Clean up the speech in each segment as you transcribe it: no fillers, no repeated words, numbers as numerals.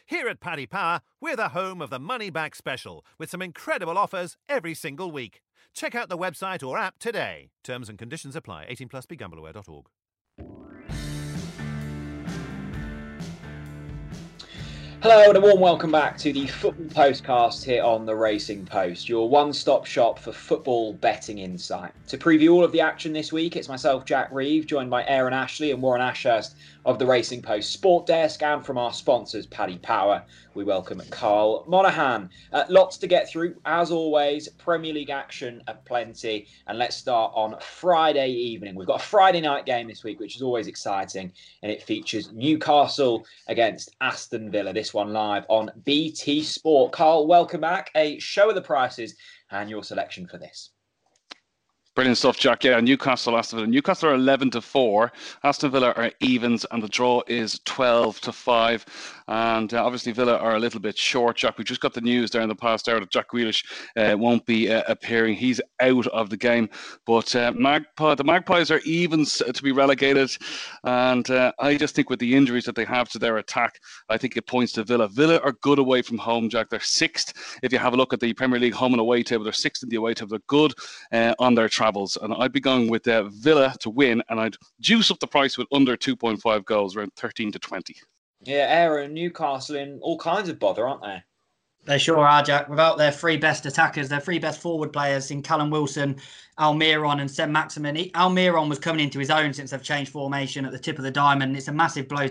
Here at Paddy Power, we're the home of the Money Back Special, with some incredible offers every single week. Check out the website or app today. Terms and conditions apply. 18 plus begambleaware.org. Hello and a warm welcome back to the Football Postcast here on the Racing Post, your one-stop shop for football betting insight. To preview all of the action this week, it's myself, Jack Reeve, joined by Aaron Ashley and Warren Ashurst of the Racing Post Sport Desk, and from our sponsors, Paddy Power, we welcome Carl Monaghan. Lots to get through, as always. Premier League action aplenty, and let's start on Friday evening. We've got a Friday night game this week, which is always exciting, and it features Newcastle against Aston Villa. This one live on BT Sport. Carl, welcome back. A show of the prices and your selection for this. Brilliant stuff, Jack. Yeah, Newcastle, Aston Villa. Newcastle are 11-4. Aston Villa are evens, and the draw is 12-5. And obviously, Villa are a little bit short, Jack. We just got the news there in the past hour that Jack Grealish won't be appearing. He's out of the game. But the Magpies are evens to be relegated. And I just think with the injuries that they have to their attack, I think it points to Villa. Villa are good away from home, Jack. They're sixth. If you have a look at the Premier League home and away table, they're sixth in the away table. They're good on their travels, and I'd be going with Villa to win, and I'd juice up the price with under 2.5 goals, around 13-20. Yeah, Aaron, Newcastle in all kinds of bother, aren't they? They sure are, Jack. Without their three best attackers, their three best forward players in Callum Wilson, Almiron and Saint-Maximin. Almiron was coming into his own since they've changed formation at the tip of the diamond. It's a massive blow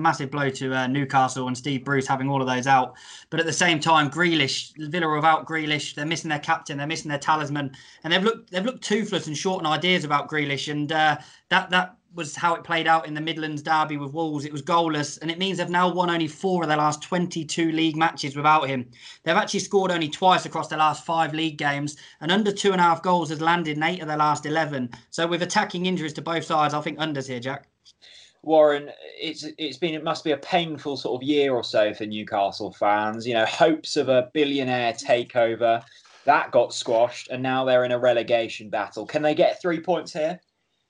to Newcastle and Steve Bruce having all of those out. But at the same time, Villa are without Grealish. They're missing their captain. They're missing their talisman, and they've looked toothless and short on ideas about Grealish. And that was how it played out in the Midlands derby with Wolves. It was goalless, and it means they've now won only 4 of their last 22 league matches without him. They've actually scored only twice across their last 5 league games, and under 2.5 goals has landed in 8 of their last 11. So with attacking injuries to both sides, I think unders here, Jack. Warren, it must be a painful sort of year or so for Newcastle fans. You know, hopes of a billionaire takeover that got squashed, and now they're in a relegation battle. Can they get 3 points here?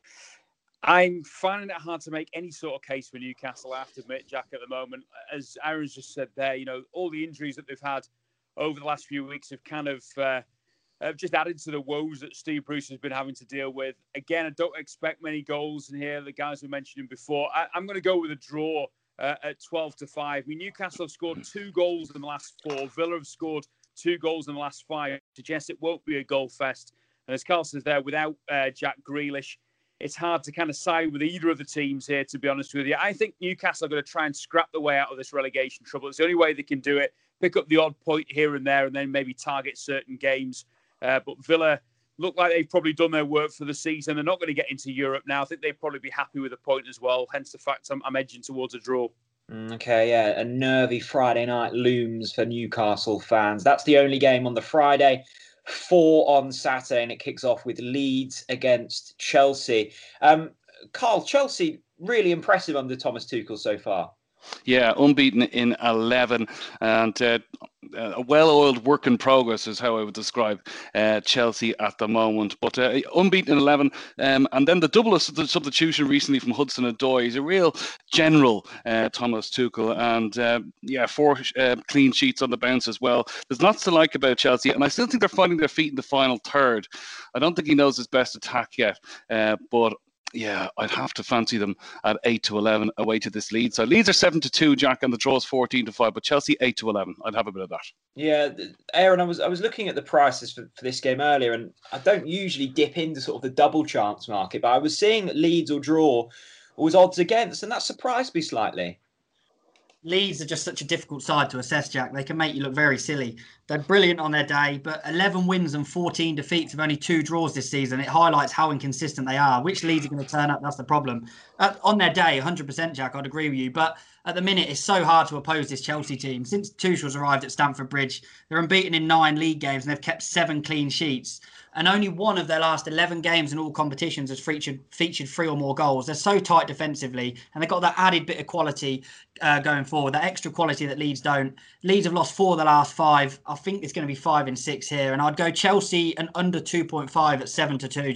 I'm finding it hard to make any sort of case for Newcastle, I have to admit, Jack, at the moment. As Aaron's just said there, you know, all the injuries that they've had over the last few weeks have kind of just added to the woes that Steve Bruce has been having to deal with. Again, I don't expect many goals in here. The guys were mentioning before. I'm going to go with a draw at 12-5. I mean, Newcastle have scored 2 goals in the last 4. Villa have scored 2 goals in the last 5. Suggests it won't be a goal fest. And as Carl says there, without Jack Grealish, it's hard to kind of side with either of the teams here, to be honest with you. I think Newcastle are going to try and scrap the way out of this relegation trouble. It's the only way they can do it. Pick up the odd point here and there and then maybe target certain games. But Villa look like they've probably done their work for the season. They're not going to get into Europe now. I think they'd probably be happy with a point as well. Hence the fact I'm edging towards a draw. Okay, yeah. A nervy Friday night looms for Newcastle fans. That's the only game on the Friday. 4 on Saturday, and it kicks off with Leeds against Chelsea. Carl, Chelsea really impressive under Thomas Tuchel so far. Yeah, unbeaten in 11, and a well-oiled work in progress is how I would describe Chelsea at the moment. But unbeaten in 11, and then the double substitution recently from Hudson-Odoi. He's a real general, Thomas Tuchel, and 4 clean sheets on the bounce as well. There's lots to like about Chelsea, and I still think they're finding their feet in the final third. I don't think he knows his best attack yet, but yeah, I'd have to fancy them at 8-11 away to this Leeds. So Leeds are 7-2, Jack, and the draw is 14-5. But Chelsea 8-11. I'd have a bit of that. Yeah, Aaron, I was looking at the prices for this game earlier, and I don't usually dip into sort of the double chance market, but I was seeing that Leeds or draw was odds against, and that surprised me slightly. Leeds are just such a difficult side to assess, Jack. They can make you look very silly. They're brilliant on their day, but 11 wins and 14 defeats with only 2 draws this season. It highlights how inconsistent they are. Which Leeds are going to turn up? That's the problem. On their day, 100%, Jack, I'd agree with you. But at the minute, it's so hard to oppose this Chelsea team. Since Tuchel's arrived at Stamford Bridge, they're unbeaten in 9 league games and they've kept 7 clean sheets. And only one of their last 11 games in all competitions has featured 3 or more goals. They're so tight defensively, and they've got that added bit of quality going forward, that extra quality that Leeds don't. Leeds have lost 4 of the last 5. I think it's going to be 5 and 6 here, and I'd go Chelsea and under 2.5 at 7-2, Jack.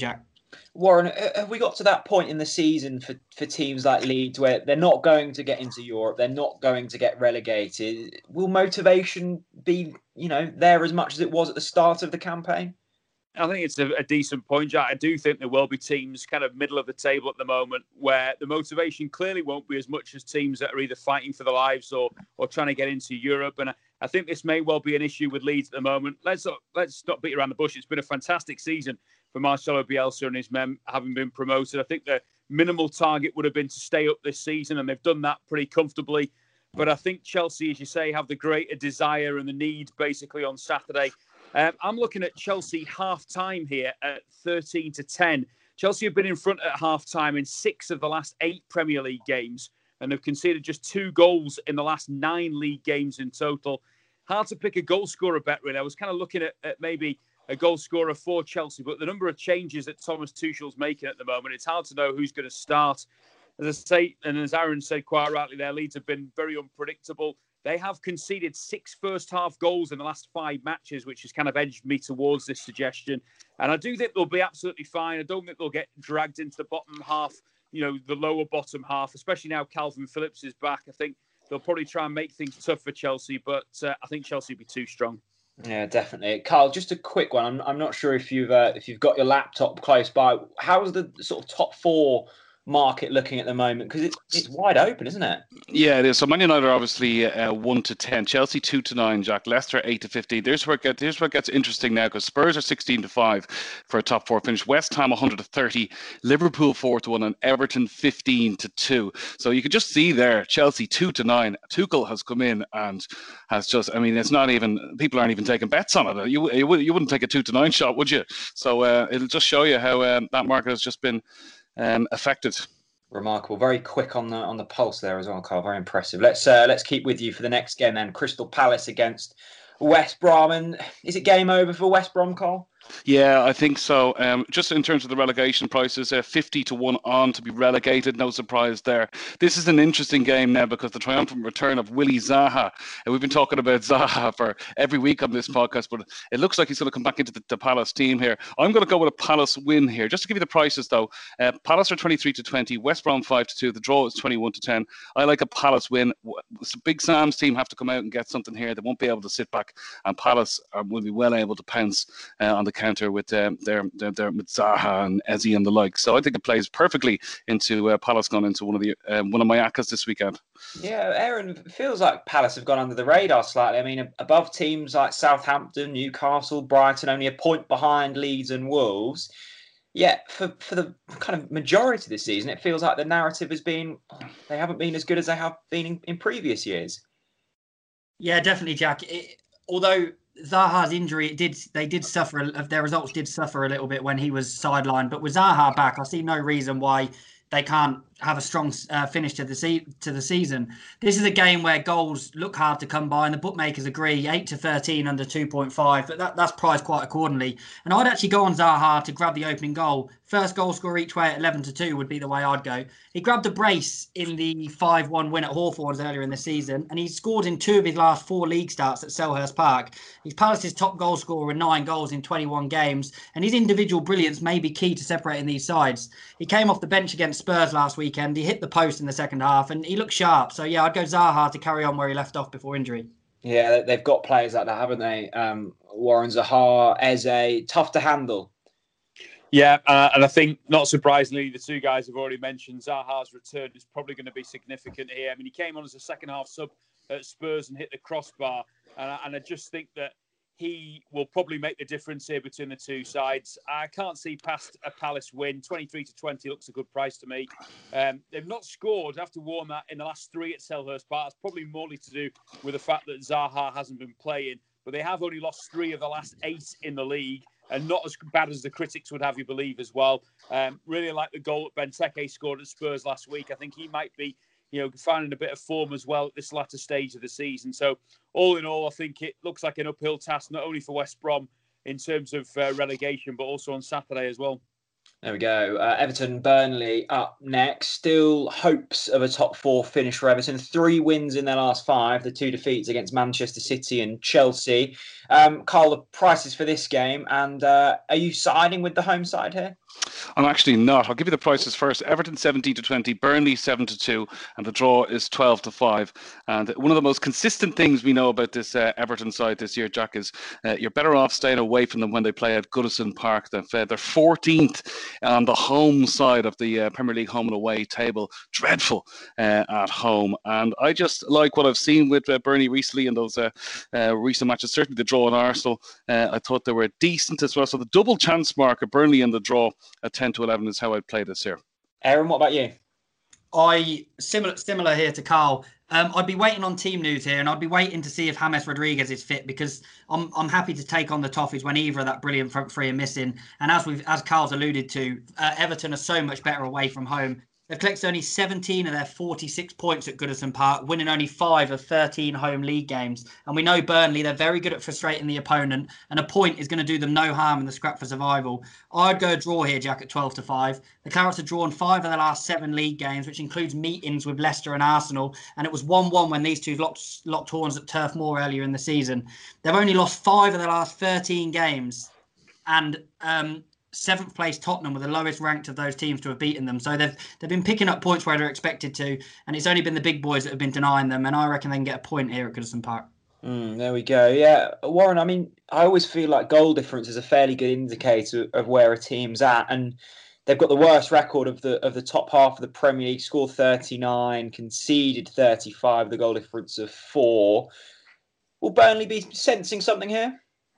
Warren, have we got to that point in the season for teams like Leeds where they're not going to get into Europe, they're not going to get relegated? Will motivation be, there as much as it was at the start of the campaign? I think it's a decent point, Jack. I do think there will be teams kind of middle of the table at the moment where the motivation clearly won't be as much as teams that are either fighting for their lives or trying to get into Europe. And I think this may well be an issue with Leeds at the moment. Let's not beat around the bush. It's been a fantastic season for Marcelo Bielsa and his men having been promoted. I think the minimal target would have been to stay up this season, and they've done that pretty comfortably. But I think Chelsea, as you say, have the greater desire and the need basically on Saturday. I'm looking at Chelsea half-time here at 13-10. Chelsea have been in front at half-time in 6 of the last 8 Premier League games and have conceded just 2 goals in the last 9 league games in total. Hard to pick a goal scorer bet, really. I was kind of looking at maybe a goal scorer for Chelsea, but the number of changes that Thomas Tuchel's making at the moment, it's hard to know who's going to start. As I say, and as Aaron said quite rightly, their leads have been very unpredictable. They have conceded 6 first-half goals in the last 5 matches, which has kind of edged me towards this suggestion. And I do think they'll be absolutely fine. I don't think they'll get dragged into the bottom half, the lower bottom half, especially now Calvin Phillips is back. I think they'll probably try and make things tough for Chelsea, but I think Chelsea will be too strong. Yeah, definitely. Carl, just a quick one. I'm not sure if you've got your laptop close by. How's the sort of top 4 market looking at the moment? Because it's wide open, isn't it? Yeah, it is. So Man United are obviously 1-10, Chelsea 2-9, Jack, Leicester 8-15. Here's where it gets interesting now, because Spurs are 16-5 for a top 4 finish. West Ham 130, Liverpool 4-1, and Everton 15-2. So you can just see there, Chelsea 2-9. Tuchel has come in and has just, it's not even, people aren't even taking bets on it. You wouldn't take a 2-9 shot, would you? So it'll just show you how that market has just been affected. Remarkable. Very quick on the pulse there as well, Carl. Very impressive. Let's keep with you for the next game then. Crystal Palace against West Brom. And is it game over for West Brom, Carl? Yeah, I think so. Just in terms of the relegation prices, 50-1 on to be relegated. No surprise there. This is an interesting game now because the triumphant return of Willy Zaha. And we've been talking about Zaha for every week on this podcast, but it looks like he's going to come back into the Palace team here. I'm going to go with a Palace win here. Just to give you the prices, though, Palace are 23-20, West Brom 5-2. The draw is 21-10. I like a Palace win. Big Sam's team have to come out and get something here. They won't be able to sit back, and Palace will be well able to pounce on the counter with their with Zaha and Eze and the like. So I think it plays perfectly into Palace going into one of my ACCAs this weekend. Yeah, Aaron, it feels like Palace have gone under the radar slightly. Above teams like Southampton, Newcastle, Brighton, only a point behind Leeds and Wolves. Yeah, for the kind of majority of the season, it feels like the narrative has been they haven't been as good as they have been in previous years. Yeah, definitely, Jack. Although Zaha's injury, their results did suffer a little bit when he was sidelined. But with Zaha back, I see no reason why they can't have a strong finish to the season. This is a game where goals look hard to come by, and the bookmakers agree 8-13 under 2.5, but that's priced quite accordingly. And I'd actually go on Zaha to grab the opening goal. First goal score each way at 11-2 would be the way I'd go. He grabbed a brace in the 5-1 win at Hawthorns earlier in the season, and he's scored in 2 of his last 4 league starts at Selhurst Park. He's Palace's top goal scorer with 9 goals in 21 games, and his individual brilliance may be key to separating these sides. He came off the bench against Spurs last weekend. He hit the post in the second half, and he looked sharp. So yeah, I'd go Zaha to carry on where he left off before injury. Yeah, they've got players like that, haven't they? Warren, Zaha, Eze, tough to handle. Yeah, and I think, not surprisingly, the 2 guys have already mentioned, Zaha's return is probably going to be significant here. He came on as a second-half sub at Spurs and hit the crossbar, and I just think that he will probably make the difference here between the 2 sides. I can't see past a Palace win. 23-20 looks a good price to me. They've not scored, I have to warn that, in the last 3 at Selhurst Park. It's probably more to do with the fact that Zaha hasn't been playing, but they have only lost 3 of the last 8 in the league, and not as bad as the critics would have you believe as well. Really like the goal that Benteke scored at Spurs last week. I think he might be finding a bit of form as well at this latter stage of the season. So all in all, I think it looks like an uphill task, not only for West Brom in terms of relegation, but also on Saturday as well. There we go. Everton, Burnley up next. Still hopes of a top 4 finish for Everton. 3 wins in their last 5. The 2 defeats against Manchester City and Chelsea. Carl, the prices for this game. And are you siding with the home side here? I'm actually not. I'll give you the prices first. Everton 17-20, Burnley 7-2, and the draw is 12-5. And one of the most consistent things we know about this Everton side this year, Jack, is you're better off staying away from them when they play at Goodison Park. They're 14th on the home side of the Premier League home and away table. Dreadful at home. And I just like what I've seen with Burnley recently in those recent matches. Certainly the draw in Arsenal. I thought they were decent as well. So the double chance mark of Burnley in the draw at 10-11 is how I'd play this here. Aaron, what about you? Similar here to Carl. I'd be waiting on team news here, and I'd be waiting to see if James Rodriguez is fit, because I'm happy to take on the Toffees when either of that brilliant front three are missing. And as Carl's alluded to, Everton are so much better away from home. They've collected only 17 of their 46 points at Goodison Park, winning only 5 of 13 home league games. And we know Burnley, they're very good at frustrating the opponent, and a point is going to do them no harm in the scrap for survival. I'd go a draw here, Jack, at 12-5. The Clarets have drawn 5 of their last 7 league games, which includes meetings with Leicester and Arsenal. And it was 1-1 when these two locked horns at Turf Moor earlier in the season. They've only lost 5 of their last 13 games. And 7th place Tottenham were the lowest ranked of those teams to have beaten them. So they've been picking up points where they're expected to, and it's only been the big boys that have been denying them, and I reckon they can get a point here at Goodison Park. There we go. Yeah, Warren, I mean, I always feel like goal difference is a fairly good indicator of where a team's at, and they've got the worst record of the top half of the Premier League, scored 39, conceded 35, the goal difference of 4. Will Burnley be sensing something here?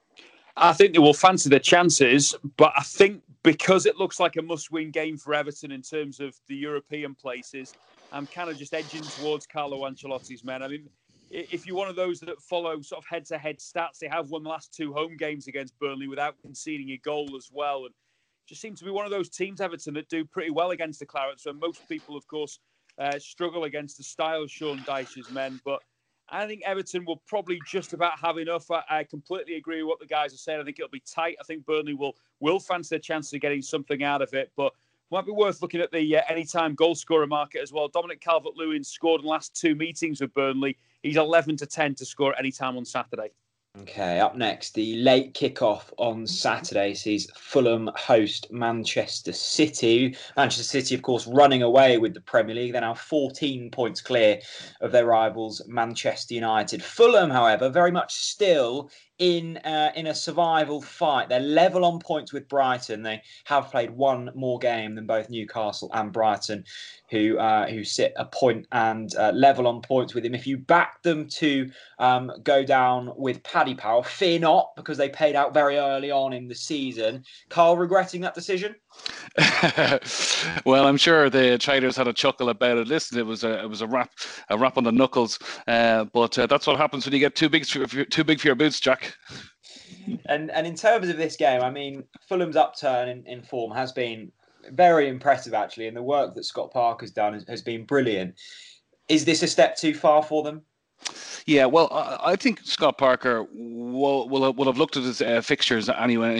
I think they will fancy their chances, but I think because it looks like a must-win game for Everton in terms of the European places, I'm kind of just edging towards Carlo Ancelotti's men. I mean, if you're one of those that follow sort of head-to-head stats, they have won the last 2 home games against Burnley without conceding a goal as well. And just seems to be one of those teams, Everton, that do pretty well against the Clarets. So most people, of course, struggle against the style of Sean Dyche's men, but I think Everton will probably just about have enough. I completely agree with what the guys are saying. I think it'll be tight. I think Burnley will fancy their chance of getting something out of it. But it might be worth looking at the anytime goal scorer market as well. Dominic Calvert-Lewin scored in the last 2 meetings with Burnley. He's 11-10 to score at any time on Saturday. Okay, up next, the late kickoff on Saturday sees Fulham host Manchester City. Manchester City, of course, running away with the Premier League. They're now 14 points clear of their rivals, Manchester United. Fulham, however, very much still in a survival fight. They're level on points with Brighton. They have played 1 more game than both Newcastle and Brighton, who sit a point and level on points with him. If you back them to go down with Paddy Power, fear not, because they paid out very early on in the season. Carl, regretting that decision? Well, I'm sure the traders had a chuckle about it. Listen, it was a rap on the knuckles, but that's what happens when you get too big for your boots, Jack. And in terms of this game, I mean, Fulham's upturn in form has been very impressive, actually, and the work that Scott Parker's done has been brilliant. Is this a step too far for them? Yeah, well, I think Scott Parker will have looked at his fixtures anyway.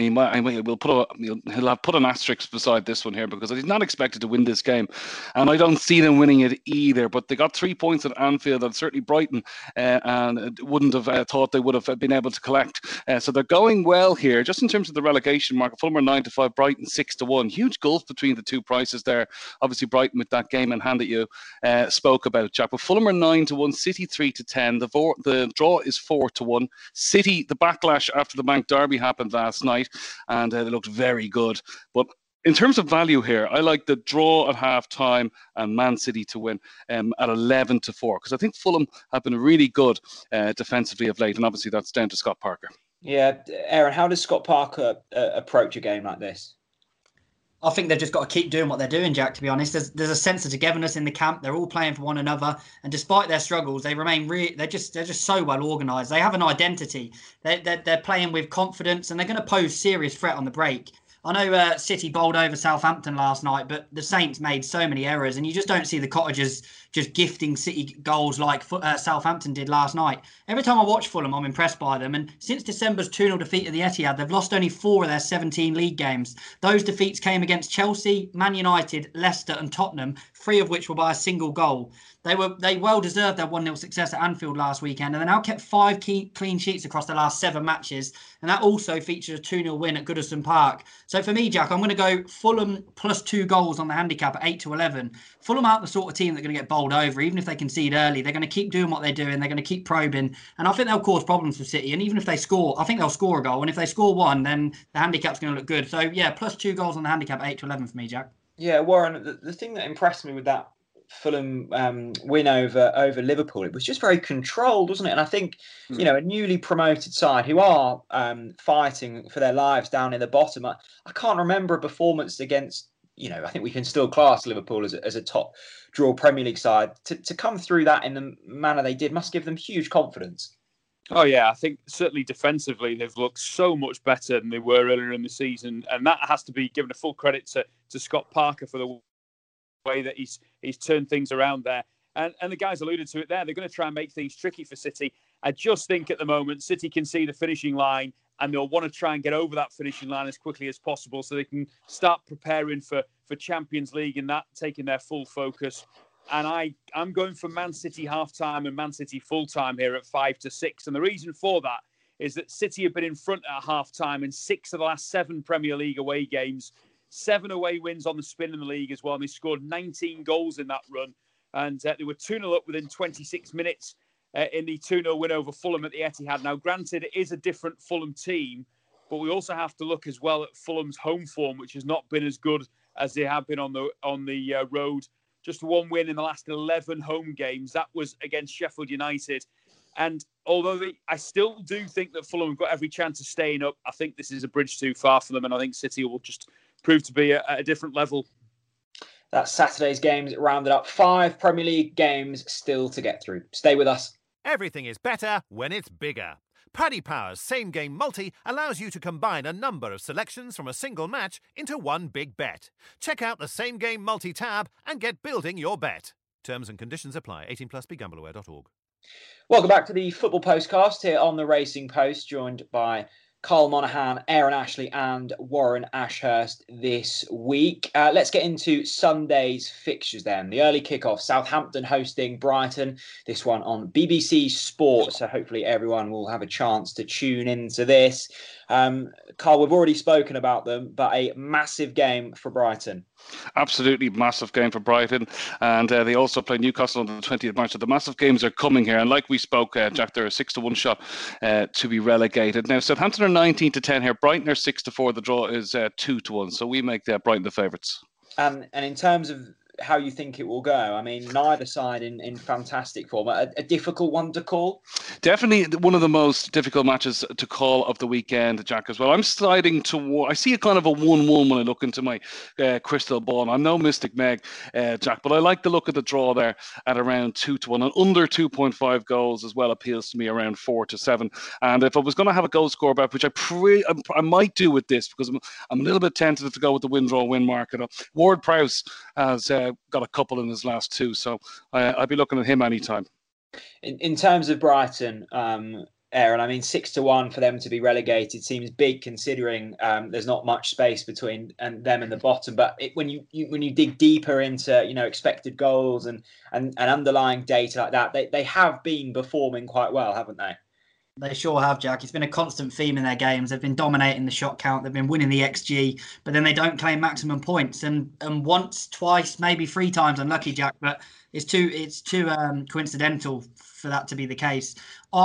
He'll have put an asterisk beside this one here, because he's not expected to win this game, and I don't see them winning it either. But they got 3 points at Anfield, and certainly Brighton and wouldn't have thought they would have been able to collect. So they're going well here, just in terms of the relegation market. Fulham are 9-5, Brighton 6-1. Huge gulf between the 2 prices there. Obviously, Brighton with that game in hand that you spoke about, Jack. But Fulham are 9-1, City 3-10. The draw is 4-1. City, the backlash after the Bank Derby happened last night, and they looked very good. But in terms of value here, I like the draw at half time and Man City to win at 11-4, because I think Fulham have been really good defensively of late, and obviously that's down to Scott Parker. Yeah, Aaron, how does Scott Parker approach a game like this? I think they've just got to keep doing what they're doing, Jack, to be honest. There's a sense of togetherness in the camp. They're all playing for one another. And despite their struggles, they remain they're just so well organised. They have an identity. They're playing with confidence, and they're going to pose serious threat on the break. I know City bowled over Southampton last night, but the Saints made so many errors, and you just don't see the Cottagers just gifting City goals like Southampton did last night. Every time I watch Fulham, I'm impressed by them. And since December's 2-0 defeat at the Etihad, they've lost only 4 of their 17 league games. Those defeats came against Chelsea, Man United, Leicester and Tottenham, 3 of which were by a single goal. They well deserved their 1-0 success at Anfield last weekend, and they now kept 5 clean sheets across the last 7 matches, and that also featured a 2-0 win at Goodison Park. So for me, Jack, I'm going to go Fulham plus 2 goals on the handicap at 8-11. Fulham aren't the sort of team that are going to get bowled over, even if they concede early. They're going to keep doing what they're doing. They're going to keep probing, and I think they'll cause problems for City. And even if they score, I think they'll score a goal. And if they score 1, then the handicap's going to look good. So yeah, plus 2 goals on the handicap at 8-11 for me, Jack. Yeah, Warren, the thing that impressed me with that Fulham win over Liverpool, it was just very controlled, wasn't it? And I think, a newly promoted side who are fighting for their lives down in the bottom, I can't remember a performance against, I think we can still class Liverpool as a top draw Premier League side. To come through that in the manner they did must give them huge confidence. Oh, yeah, I think certainly defensively they've looked so much better than they were earlier in the season. And that has to be given a full credit to Scott Parker for the way that he's turned things around there. And the guys alluded to it there. They're going to try and make things tricky for City. I just think at the moment City can see the finishing line and they'll want to try and get over that finishing line as quickly as possible so they can start preparing for Champions League and that taking their full focus. And I'm going for Man City half-time and Man City full-time here at 5-6. And the reason for that is that City have been in front at half-time in 6 of the last 7 Premier League away games. 7 away wins on the spin in the league as well. And they scored 19 goals in that run. And they were 2-0 up within 26 minutes in the 2-0 win over Fulham at the Etihad. Now, granted, it is a different Fulham team, but we also have to look as well at Fulham's home form, which has not been as good as they have been on the road. Just 1 win in the last 11 home games. That was against Sheffield United. And although I still do think that Fulham have got every chance of staying up, I think this is a bridge too far for them. And I think City will just prove to be at a different level. That's Saturday's games rounded up. 5 Premier League games still to get through. Stay with us. Everything is better when it's bigger. Paddy Power's Same Game Multi allows you to combine a number of selections from a single match into one big bet. Check out the Same Game Multi tab and get building your bet. Terms and conditions apply. 18 plus. BeGambleAware.org. Welcome back to the Football Postcast here on the Racing Post, joined by Carl Monaghan, Aaron Ashley and Warren Ashurst this week. Let's get into Sunday's fixtures then. The early kickoff, Southampton hosting Brighton. This one on BBC Sport, so hopefully everyone will have a chance to tune into this. Carl, we've already spoken about them, but a massive game for Brighton. Absolutely massive game for Brighton, and they also play Newcastle on the 20th of March. So the massive games are coming here, and like we spoke, Jack, they're a 6-1 shot to be relegated. Now Southampton are 19-10 here. Brighton are 6-4. The draw is 2-1. So we make Brighton the favourites. And in terms of how you think it will go, I mean, neither side in fantastic form. A difficult one to call? Definitely one of the most difficult matches to call of the weekend, Jack, as well. I'm sliding toward, I see a kind of a 1-1 when I look into my crystal ball. I'm no Mystic Meg, Jack, but I like the look of the draw there at around 2-1. And under 2.5 goals as well appeals to me, around 4-7. And if I was going to have a goal score bet, which I might do with this, because I'm a little bit tempted to go with the win-draw-win market. Ward Prowse has got a couple in his last 2, so I'd be looking at him anytime. In terms of Brighton, Aaron, I mean, 6-1 for them to be relegated seems big, considering there's not much space between them and the bottom. But when you dig deeper into expected goals and underlying data like that, they have been performing quite well, haven't they? They sure have, Jack. It's been a constant theme in their games. They've been dominating the shot count. They've been winning the XG, but then they don't claim maximum points. And once, twice, maybe 3 times unlucky, Jack. But it's too coincidental for that to be the case.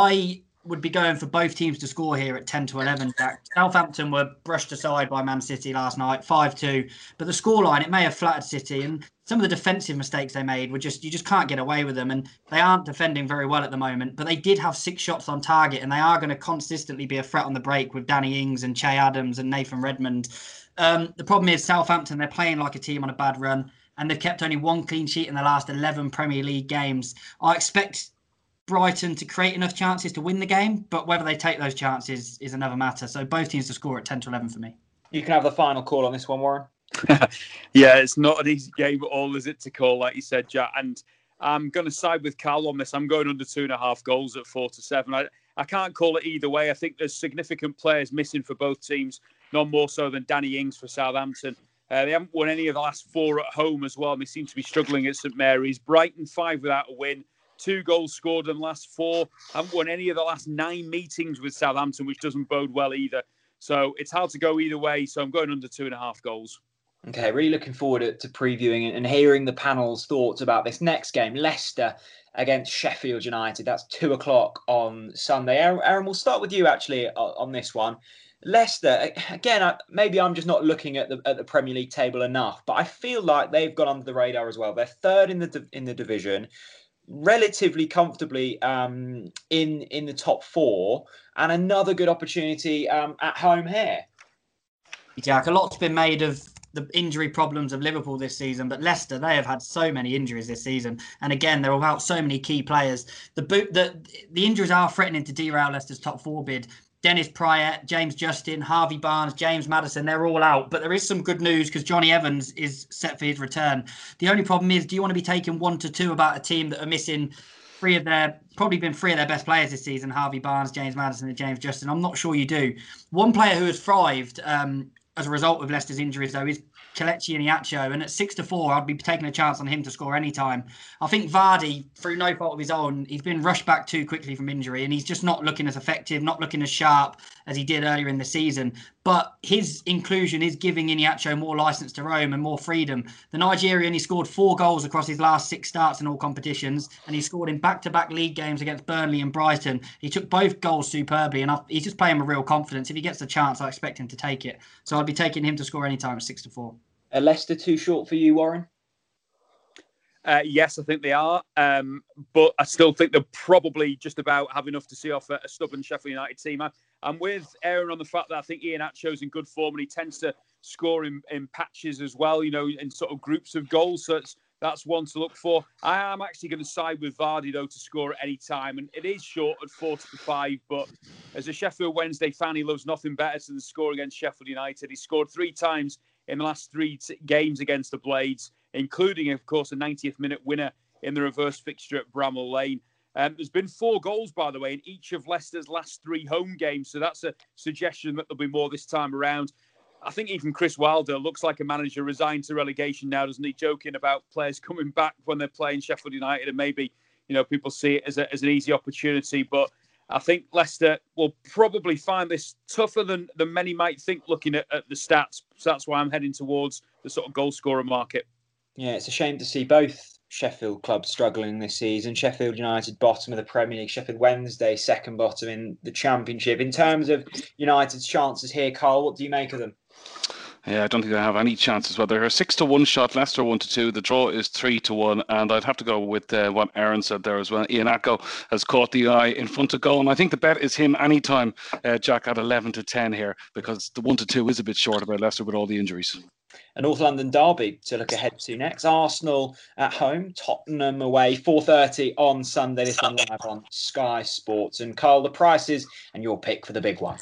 I would be going for both teams to score here at 10-11, Jack. Southampton were brushed aside by Man City last night, 5-2. But the scoreline, it may have flattered City, and some of the defensive mistakes they made were you just can't get away with them. And they aren't defending very well at the moment, but they did have 6 shots on target, and they are going to consistently be a threat on the break with Danny Ings and Che Adams and Nathan Redmond. The problem is Southampton, they're playing like a team on a bad run, and they've kept only 1 clean sheet in the last 11 Premier League games. I expect Brighton to create enough chances to win the game, but whether they take those chances is another matter. So both teams to score at 10-11 for me. You can have the final call on this one, Warren. Yeah, it's not an easy game at all, is it, to call, like you said, Jack? And I'm going to side with Carl on this. I'm going under 2.5 goals at 4-7. I can't call it either way. I think there's significant players missing for both teams, none more so than Danny Ings for Southampton. They haven't won any of the last 4 at home as well. They seem to be struggling at St Mary's. Brighton 5 without a win. 2 goals scored in the last 4. Haven't won any of the last 9 meetings with Southampton, which doesn't bode well either. So it's hard to go either way. So I'm going under 2.5 goals. Okay, really looking forward to previewing and hearing the panel's thoughts about this next game, Leicester against Sheffield United. That's 2:00 on Sunday. Aaron, we'll start with you actually on this one. Leicester, again, maybe I'm just not looking at the Premier League table enough, but I feel like they've gone under the radar as well. They're third in the division, relatively comfortably in the top 4, and another good opportunity at home here. Jack, a lot's been made of the injury problems of Liverpool this season, but Leicester, they have had so many injuries this season, and again, they're without so many key players. The injuries are threatening to derail Leicester's top 4 bid. Dennis Praet, James Justin, Harvey Barnes, James Maddison, they're all out. But there is some good news because Johnny Evans is set for his return. The only problem is, do you want to be taking 1-2 about a team that are missing 3 of their best players this season, Harvey Barnes, James Maddison and James Justin? I'm not sure you do. One player who has thrived as a result of Leicester's injuries, though, is Kelechi Iheanacho, and at 6-4, I'd be taking a chance on him to score any time. I think Vardy, through no fault of his own, he's been rushed back too quickly from injury, and he's just not looking as effective, not looking as sharp as he did earlier in the season. But his inclusion is giving Iheanacho more license to roam and more freedom. The Nigerian, he scored 4 goals across his last 6 starts in all competitions, and he scored in back-to-back league games against Burnley and Brighton. He took both goals superbly, and he's just playing with real confidence. If he gets the chance, I expect him to take it. So I'd be taking him to score any time at 6-4. Are Leicester too short for you, Warren? Yes, I think they are. But I still think they'll probably just about have enough to see off a stubborn Sheffield United team. I'm with Aaron on the fact that I think Iheanacho's in good form and he tends to score in patches as well, in sort of groups of goals. So that's one to look for. I am actually going to side with Vardy, though, to score at any time. And it is short at 4-5. But as a Sheffield Wednesday fan, he loves nothing better than score against Sheffield United. He scored 3 times in the last 3 games against the Blades, including, of course, a 90th minute winner in the reverse fixture at Bramall Lane. There's been 4 goals, by the way, in each of Leicester's last 3 home games. So that's a suggestion that there'll be more this time around. I think even Chris Wilder looks like a manager resigned to relegation now, doesn't he? Joking about players coming back when they're playing Sheffield United, and maybe, people see it as an easy opportunity. But I think Leicester will probably find this tougher than many might think looking at the stats. So that's why I'm heading towards the sort of goal scorer market. Yeah, it's a shame to see both Sheffield clubs struggling this season. Sheffield United bottom of the Premier League, Sheffield Wednesday second bottom in the Championship. In terms of United's chances here, Carl, what do you make of them? Yeah, I don't think they have any chances. Well, they're a 6-1 shot. Leicester 1-2. The draw is 3-1, and I'd have to go with what Aaron said there as well. Iheanacho has caught the eye in front of goal, and I think the bet is him anytime, Jack, at 11-10 here, because the 1-2 is a bit short about Leicester with all the injuries. A North London derby to look ahead to next. Arsenal at home, Tottenham away, 4:30 on Sunday. This one live on Sky Sports. And Carl, the prices and your pick for the big one.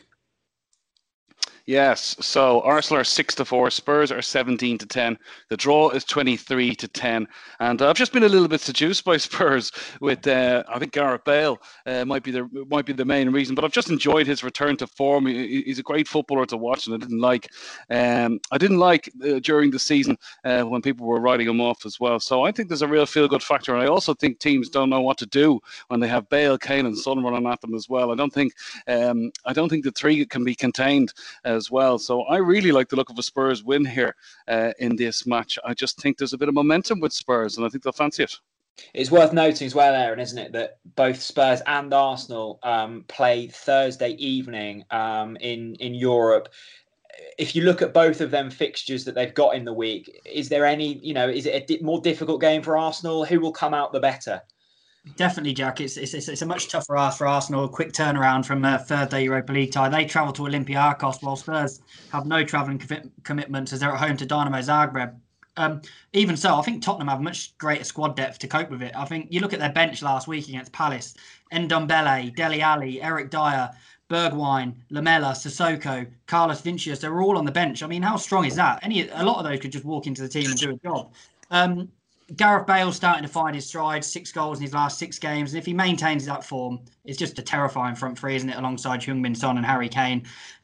Yes, so Arsenal are 6-4, Spurs are 17-10. The draw is 23-10, and I've just been a little bit seduced by Spurs with I think Gareth Bale might be the main reason, but I've just enjoyed his return to form. He's a great footballer to watch, and I didn't like during the season when people were writing him off as well. So I think there's a real feel-good factor, and I also think teams don't know what to do when they have Bale, Kane, and Son running at them as well. I don't think the 3 can be contained as well. So I really like the look of a Spurs win here in this match. I just think there's a bit of momentum with Spurs, and I think they'll fancy it. It's worth noting as well, Aaron, isn't it, that both Spurs and Arsenal play Thursday evening in Europe. If you look at both of them fixtures that they've got in the week, is there any, is it a more difficult game for Arsenal? Who will come out the better? Definitely, Jack. It's a much tougher ask for Arsenal. A quick turnaround from a Thursday Europa League tie. They travel to Olympiacos, while Spurs have no travelling commitments as they're at home to Dynamo Zagreb. Even so, I think Tottenham have much greater squad depth to cope with it. I think you look at their bench last week against Palace: Ndombele, Dele Alli, Eric Dyer, Bergwijn, Lamela, Sissoko, Carlos Vinícius. They're all on the bench. I mean, how strong is that? A lot of those could just walk into the team and do a job. Gareth Bale's starting to find his stride, 6 goals in his last 6 games. And if he maintains that form, it's just a terrifying front three, isn't it, alongside Heung-min Son and Harry Kane.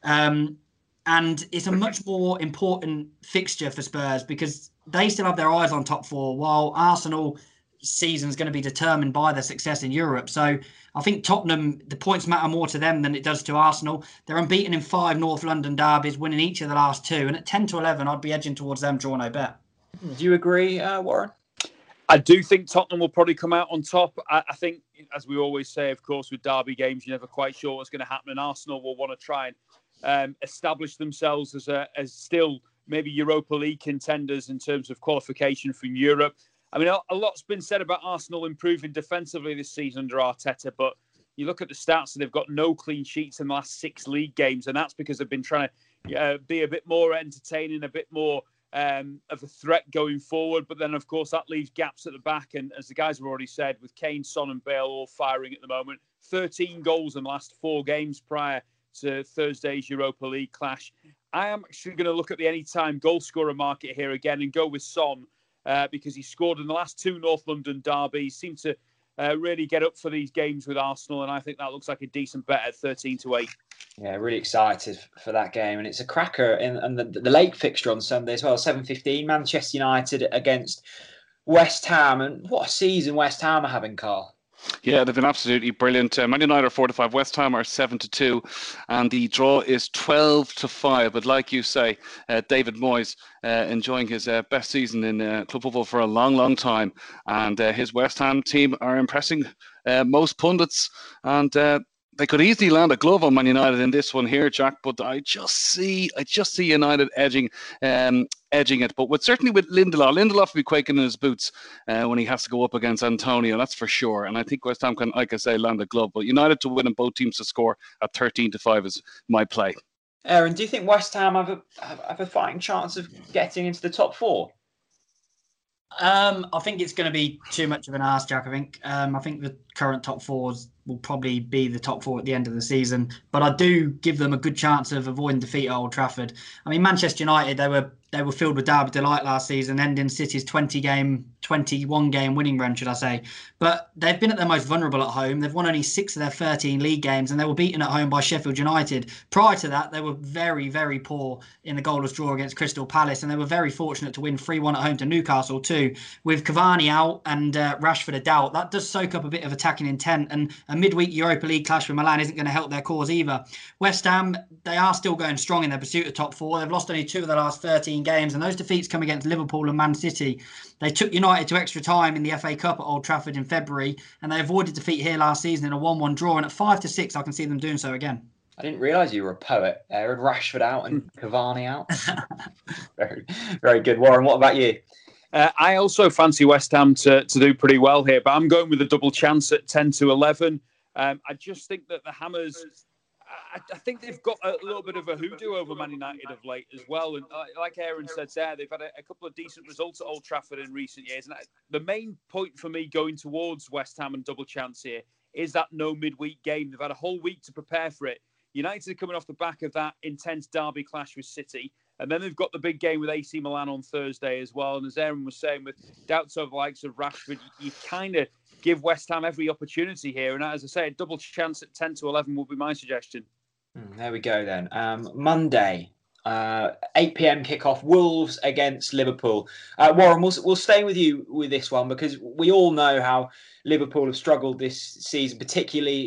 And it's a much more important fixture for Spurs because they still have their eyes on top 4, while Arsenal season's going to be determined by their success in Europe. So I think Tottenham, the points matter more to them than it does to Arsenal. They're unbeaten in 5 North London derbies, winning each of the last 2. And at 10-11, I'd be edging towards them, draw no bet. Do you agree, Warren? I do think Tottenham will probably come out on top. I think, as we always say, of course, with derby games, you're never quite sure what's going to happen. And Arsenal will want to try and establish themselves as still maybe Europa League contenders in terms of qualification from Europe. I mean, a lot's been said about Arsenal improving defensively this season under Arteta, but you look at the stats and they've got no clean sheets in the last 6 league games, and that's because they've been trying to be a bit more entertaining, a bit more of a threat going forward. But then, of course, that leaves gaps at the back. And as the guys have already said, with Kane, Son and Bale all firing at the moment, 13 goals in the last 4 games prior to Thursday's Europa League clash. I am actually going to look at the anytime goal scorer market here again and go with Son because he scored in the last 2 North London derbies, seemed to really get up for these games with Arsenal. And I think that looks like a decent bet at 13-8. Yeah, really excited for that game. And it's a cracker and the late fixture on Sunday as well, 7:15, Manchester United against West Ham. And what a season West Ham are having, Carl. Yeah, they've been absolutely brilliant. Man United are 4-5, West Ham are 7-2, and the draw is 12-5. But like you say, David Moyes enjoying his best season in club football for a long, long time, and his West Ham team are impressing most pundits, and they could easily land a glove on Man United in this one here, Jack. But I just see United edging it. But certainly with Lindelof will be quaking in his boots when he has to go up against Antonio. That's for sure. And I think West Ham can, like I say, land a glove. But United to win and both teams to score at 13-5 is my play. Aaron, do you think West Ham have a fighting chance of getting into the top 4? I think it's going to be too much of an arse, Jack. I think the current top 4s will probably be the top 4 at the end of the season. But I do give them a good chance of avoiding defeat at Old Trafford. I mean, Manchester United, they were filled with derby delight last season, ending City's 21 game winning run, should I say. But they've been at their most vulnerable at home. They've won only 6 of their 13 league games, and they were beaten at home by Sheffield United. Prior to that, they were very, very poor in the goalless draw against Crystal Palace, and they were very fortunate to win 3-1 at home to Newcastle too. With Cavani out and Rashford a doubt, that does soak up a bit of attacking intent, and a midweek Europa League clash with Milan isn't going to help their cause either. West Ham, they are still going strong in their pursuit of top 4. They've lost only 2 of the last 13 games, and those defeats come against Liverpool and Man City. They took United to extra time in the FA Cup at Old Trafford in February, and they avoided defeat here last season in a 1-1 draw, and at 5-6 I can see them doing so again. I didn't realise you were a poet, Aaron. Rashford out and Cavani out. Very, very good. Warren, what about you? I also fancy West Ham to do pretty well here, but I'm going with a double chance at 10-11. I just think that the Hammers, I think they've got a little bit of a hoodoo over Man United of late as well. And like Aaron said there, they've had a couple of decent results at Old Trafford in recent years. And the main point for me going towards West Ham and double chance here is that no midweek game. They've had a whole week to prepare for it. United are coming off the back of that intense derby clash with City. And then they've got the big game with AC Milan on Thursday as well. And as Aaron was saying, with doubts over the likes of Rashford, you kind of give West Ham every opportunity here. And as I say, a double chance at 10-11 will be my suggestion. There we go then. Monday, 8 p.m. kickoff, Wolves against Liverpool. Warren, we'll stay with you with this one because we all know how Liverpool have struggled this season, particularly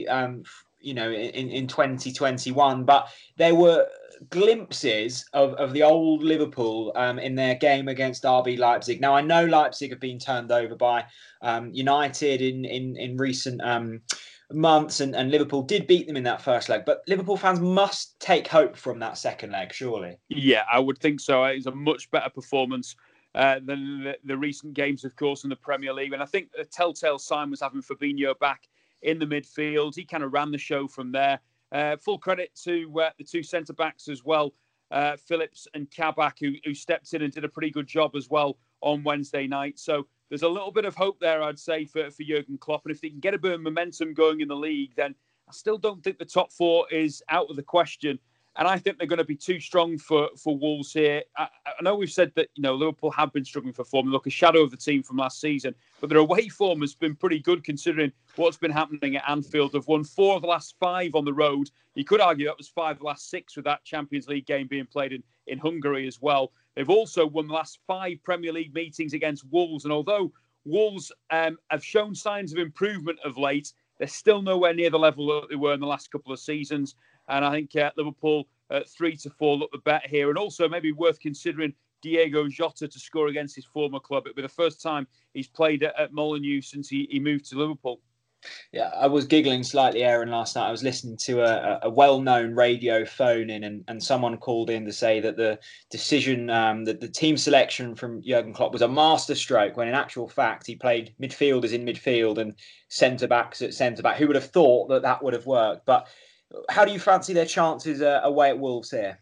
in 2021. But there were glimpses of the old Liverpool in their game against RB Leipzig. Now, I know Leipzig have been turned over by United in recent months, and Liverpool did beat them in that first leg. But Liverpool fans must take hope from that second leg, surely. Yeah, I would think so. It's a much better performance than the recent games, of course, in the Premier League. And I think the telltale sign was having Fabinho back in the midfield. He kind of ran the show from there. Full credit to the 2 centre-backs as well, Phillips and Kabak, who stepped in and did a pretty good job as well on Wednesday night. So there's a little bit of hope there, I'd say, for Jurgen Klopp. And if they can get a bit of momentum going in the league, then I still don't think the top 4 is out of the question. And I think they're going to be too strong for Wolves here. I know we've said that Liverpool have been struggling for form. Look, a shadow of the team from last season, but their away form has been pretty good considering what's been happening at Anfield. They've won 4 of the last 5 on the road. You could argue that was 5 of the last 6 with that Champions League game being played in Hungary as well. They've also won the last 5 Premier League meetings against Wolves, and although Wolves have shown signs of improvement of late, they're still nowhere near the level that they were in the last couple of seasons. And I think Liverpool 3-4 look the bet here. And also maybe worth considering Diego Jota to score against his former club. It'll be the first time he's played at Molineux since he moved to Liverpool. Yeah, I was giggling slightly, Aaron, last night. I was listening to a well-known radio phone-in, and someone called in to say that the decision, that the team selection from Jurgen Klopp was a masterstroke, when in actual fact he played midfielders in midfield and centre-backs at centre-back. Who would have thought that would have worked? But how do you fancy their chances away at Wolves here?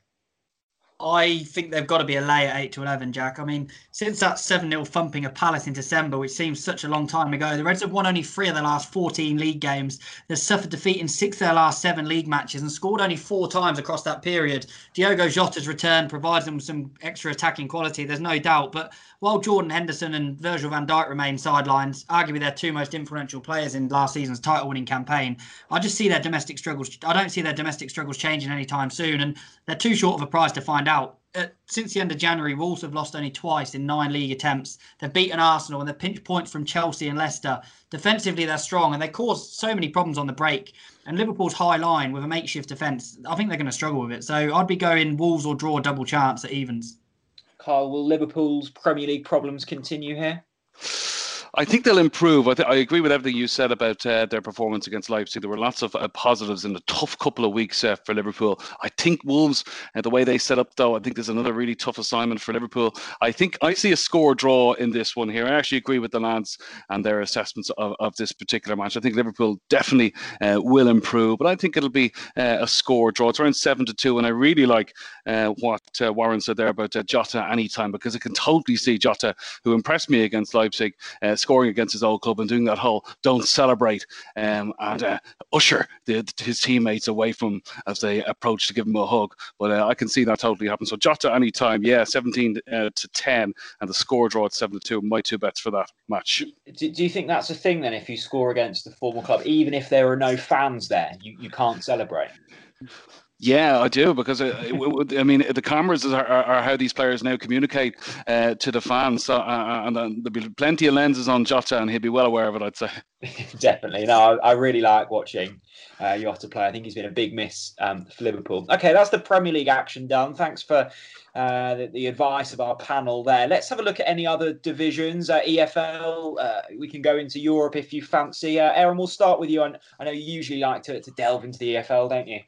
I think they've got to be a lay at 8-11, Jack. I mean, since that 7-0 thumping of Palace in December, which seems such a long time ago, the Reds have won only 3 of their last 14 league games. They've suffered defeat in 6 of their last 7 league matches and scored only 4 times across that period. Diogo Jota's return provides them with some extra attacking quality, there's no doubt. But while Jordan Henderson and Virgil van Dijk remain sidelines, arguably their 2 most influential players in last season's title-winning campaign, I just see their domestic struggles. I don't see their domestic struggles changing anytime soon, and they're too short of a prize to find out. Since the end of January, Wolves have lost only twice in 9 league attempts. They've beaten Arsenal and they've pinched points from Chelsea and Leicester. Defensively, they're strong and they cause so many problems on the break. And Liverpool's high line with a makeshift defence, I think they're going to struggle with it. So I'd be going Wolves or draw a double chance at evens. Carl, will Liverpool's Premier League problems continue here? I think they'll improve. I agree with everything you said about their performance against Leipzig. There were lots of positives in a tough couple of weeks for Liverpool. I think Wolves, the way they set up, though, I think there's another really tough assignment for Liverpool. I think I see a score draw in this one here. I actually agree with the lads and their assessments of this particular match. I think Liverpool definitely will improve, but I think it'll be a score draw. It's around 7-2, and I really like what Warren said there about Jota anytime, because I can totally see Jota, who impressed me against Leipzig, scoring against his old club and doing that whole don't celebrate and usher his teammates away from him as they approach to give him a hug. But I can see that totally happen. So Jota anytime, 17-10, and the score draw at 7-2. My 2 bets for that match. Do you think that's a thing then? If you score against the former club, even if there are no fans there, you can't celebrate? Yeah, I do, because I mean, the cameras are how these players now communicate to the fans. So, and there'll be plenty of lenses on Jota, and he'll be well aware of it, I'd say. Definitely. No, I really like watching Jota play. I think he's been a big miss for Liverpool. Okay, that's the Premier League action done. Thanks for the advice of our panel there. Let's have a look at any other divisions. EFL, we can go into Europe if you fancy. Aaron, we'll start with you. I know you usually like to delve into the EFL, don't you?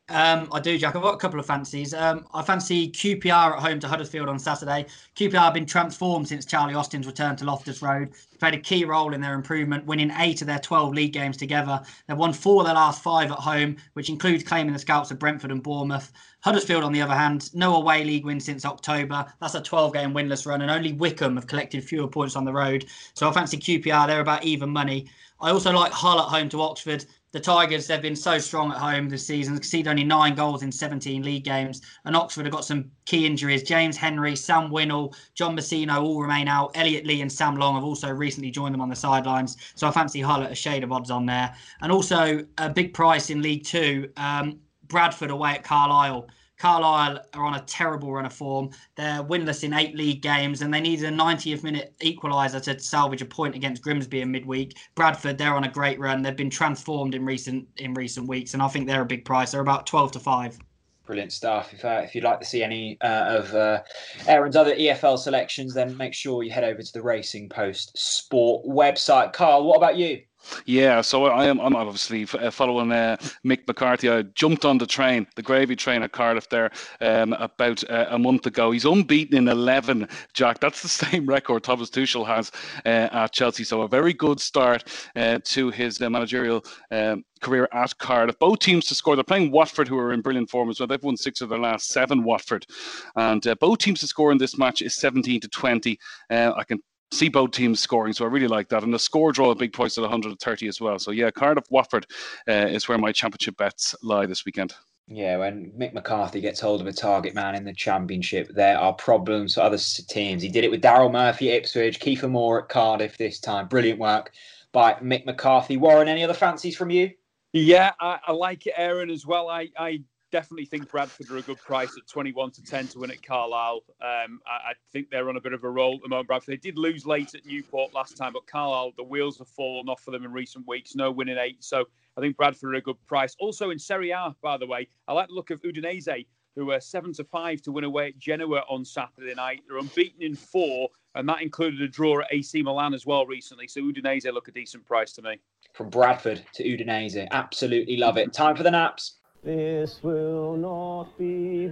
I do, Jack. I've got a couple of fancies. I fancy QPR at home to Huddersfield on Saturday. QPR have been transformed since Charlie Austin's return to Loftus Road. They played a key role in their improvement, winning 8 of their 12 league games together. They've won 4 of their last 5 at home, which includes claiming the scalps of Brentford and Bournemouth. Huddersfield, on the other hand, no away league win since October. That's a 12-game winless run, and only Wickham have collected fewer points on the road. So I fancy QPR. They're about even money. I also like Hull at home to Oxford. The Tigers, they've been so strong at home this season, conceded only 9 goals in 17 league games. And Oxford have got some key injuries. James Henry, Sam Winnall, John Messino all remain out. Elliot Lee and Sam Long have also recently joined them on the sidelines. So I fancy Hull at a shade of odds on there. And also a big price in League Two, Bradford away at Carlisle. Carlisle are on a terrible run of form. They're winless in 8 league games, and they needed a 90th minute equaliser to salvage a point against Grimsby in midweek. Bradford, they're on a great run. They've been transformed in recent weeks, and I think they're a big price. They're about 12-5. Brilliant stuff. If you'd like to see any of Aaron's other EFL selections, then make sure you head over to the Racing Post Sport website. Carl, what about you? Yeah, so I'm obviously following Mick McCarthy. I jumped on the train, the gravy train at Cardiff there about a month ago. He's unbeaten in 11, Jack. That's the same record Thomas Tuchel has at Chelsea. So a very good start to his managerial career at Cardiff. Both teams to score. They're playing Watford, who are in brilliant form as well. They've won 6 of their last 7, Watford. And both teams to score in this match is 17-20. I can see both teams scoring, so I really like that. And the score draw, a big price at 130 as well. So yeah, Cardiff Watford is where my championship bets lie this weekend. Yeah, when Mick McCarthy gets hold of a target man in the Championship, there are problems for other teams. He did it with Daryl Murphy at Ipswich, Kiefer Moore at Cardiff this time. Brilliant work by Mick McCarthy. Warren, any other fancies from you? Yeah, I like it, Aaron, as well. I definitely think Bradford are a good price at 21-10 to win at Carlisle. I think they're on a bit of a roll at the moment, Bradford. They did lose late at Newport last time, but Carlisle, the wheels have fallen off for them in recent weeks. No winning 8, so I think Bradford are a good price. Also in Serie A, by the way, I like the look of Udinese, who are 7-5 to win away at Genoa on Saturday night. They're unbeaten in 4, and that included a draw at AC Milan as well recently. So Udinese look a decent price to me. From Bradford to Udinese. Absolutely love it. Time for the naps. This will not be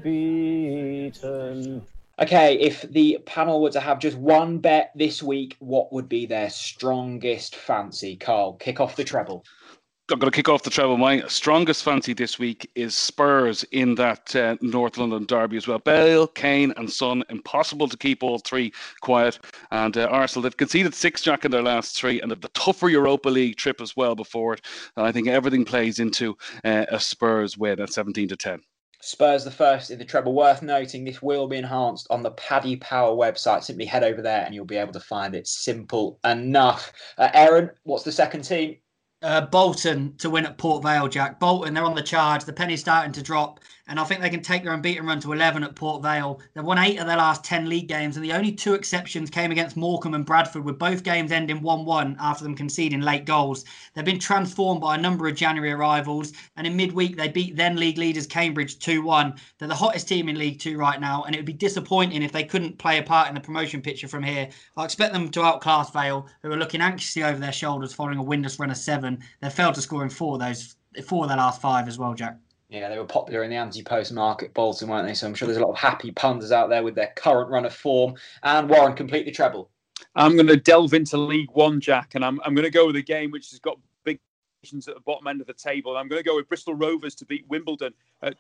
beaten. Okay, if the panel were to have just one bet this week, what would be their strongest fancy? Carl, kick off the treble. I'm going to kick off the treble. My strongest fancy this week is Spurs in that North London derby as well. Bale, Kane and Son, impossible to keep all three quiet. And Arsenal, they've conceded 6, Jack, in their last 3, and they've the tougher Europa League trip as well before it. And I think everything plays into a Spurs win at 17-10. Spurs the first in the treble. Worth noting, this will be enhanced on the Paddy Power website. Simply head over there and you'll be able to find it. Simple enough. Aaron, what's the second team? Bolton to win at Port Vale, Jack. Bolton, they're on the charge. The penny's starting to drop, and I think they can take their unbeaten run to 11 at Port Vale. They've won 8 of their last 10 league games, and the only 2 exceptions came against Morecambe and Bradford, with both games ending 1-1 after them conceding late goals. They've been transformed by a number of January arrivals, and in midweek they beat then league leaders Cambridge 2-1. They're the hottest team in League 2 right now, and it would be disappointing if they couldn't play a part in the promotion picture from here. I expect them to outclass Vale, who are looking anxiously over their shoulders following a winless run of 7. They've failed to score in 4 of their last 5 as well, Jack. Yeah, they were popular in the anti-post market, Bolton, weren't they? So I'm sure there's a lot of happy punters out there with their current run of form. And Warren, complete the treble. I'm going to delve into League 1, Jack, and I'm going to go with a game which has got big at the bottom end of the table. I'm going to go with Bristol Rovers to beat Wimbledon at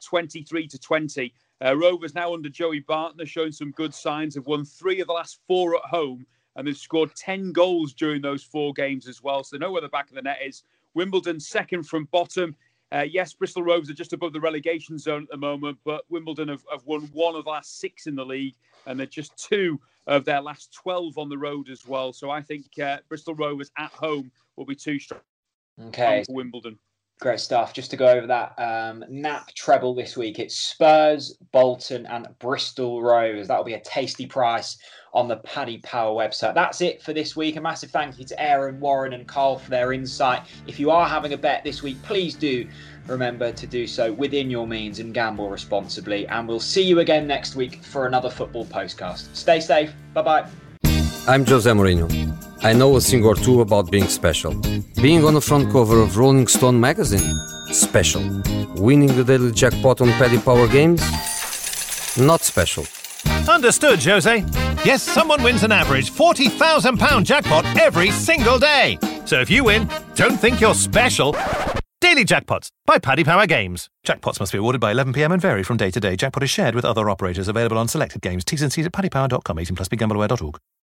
23-20. Rovers now under Joey Barton are showing some good signs. They've won 3 of the last 4 at home, and they've scored 10 goals during those 4 games as well. So they know where the back of the net is. Wimbledon second from bottom. Yes, Bristol Rovers are just above the relegation zone at the moment, but Wimbledon have won 1 of the last 6 in the league, and they're just 2 of their last 12 on the road as well. So I think Bristol Rovers at home will be too strong for Wimbledon. Great stuff. Just to go over that NAP treble this week, it's Spurs, Bolton and Bristol Rovers. That'll be a tasty price on the Paddy Power website. That's it for this week. A massive thank you to Aaron, Warren and Carl for their insight. If you are having a bet this week, please do remember to do so within your means and gamble responsibly. And we'll see you again next week for another Football Postcast. Stay safe. Bye-bye. I'm Jose Mourinho. I know a thing or two about being special. Being on the front cover of Rolling Stone magazine? Special. Winning the daily jackpot on Paddy Power games? Not special. Understood, Jose. Yes, someone wins an average £40,000 jackpot every single day. So if you win, don't think you're special. Daily Jackpots by Paddy Power Games. Jackpots must be awarded by 11 p.m. and vary from day to day. Jackpot is shared with other operators. Available on selected games. T's and C's at paddypower.com. 18+ BeGambleAware.org.